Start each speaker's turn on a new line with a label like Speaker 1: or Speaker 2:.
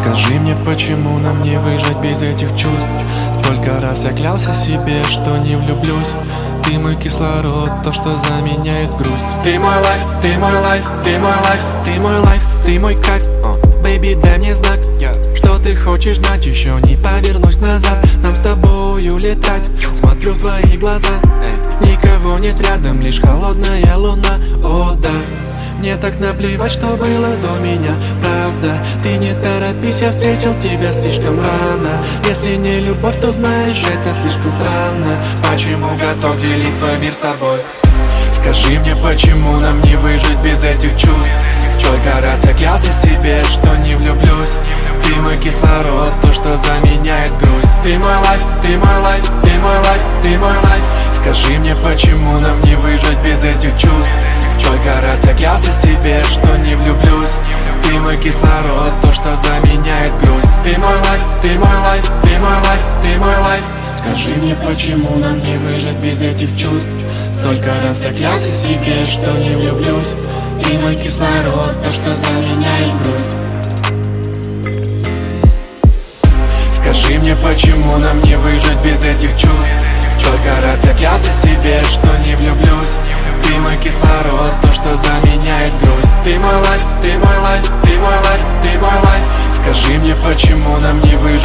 Speaker 1: Скажи мне, почему нам не выжить без этих чувств? Столько раз я клялся себе, что не влюблюсь. Ты мой кислород, то, что заменяет грусть. Ты мой лайф, ты мой лайф, ты мой лайф, ты мой лайф, ты мой кайф. Бэйби, дай мне знак, что ты хочешь знать. Еще не повернусь назад, нам с тобою летать. Смотрю в твои глаза, никого нет рядом, лишь холодная луна. О да, мне так наплевать, что было до меня. Правда, ты не торопись, я встретил тебя слишком рано. Если не любовь, то знаешь, это слишком странно. Почему готов делить свой мир с тобой? Скажи мне, почему нам не выжить без этих чувств? Столько раз я клялся себе, что не влюблюсь. Ты мой кислород, то, что заменяет грусть. Ты мой лайф, ты мой лайф, ты мой лайф, ты мой лайф. Скажи мне, почему нам не выжить без этих чувств? Столько раз я клялся себе, что не влюблюсь. Ты мой кислород, то, что заменяет грусть. Ты мой лайф, ты мой лайф, ты мой лайф, ты мой лайф. Скажи мне, почему нам не выжить без этих чувств? Столько раз я клялся себе, что не влюблюсь. Ты мой кислород, то, что заменяет грусть. Скажи мне, почему нам не выжить без этих чувств? Столько раз я клялся себе, что не влюблюсь. Ты мой кислород, то, что заменяет грусть. Ты мой лайф, ты мой лайф, ты мой лайф, ты мой лайф. Скажи мне, почему нам не выжить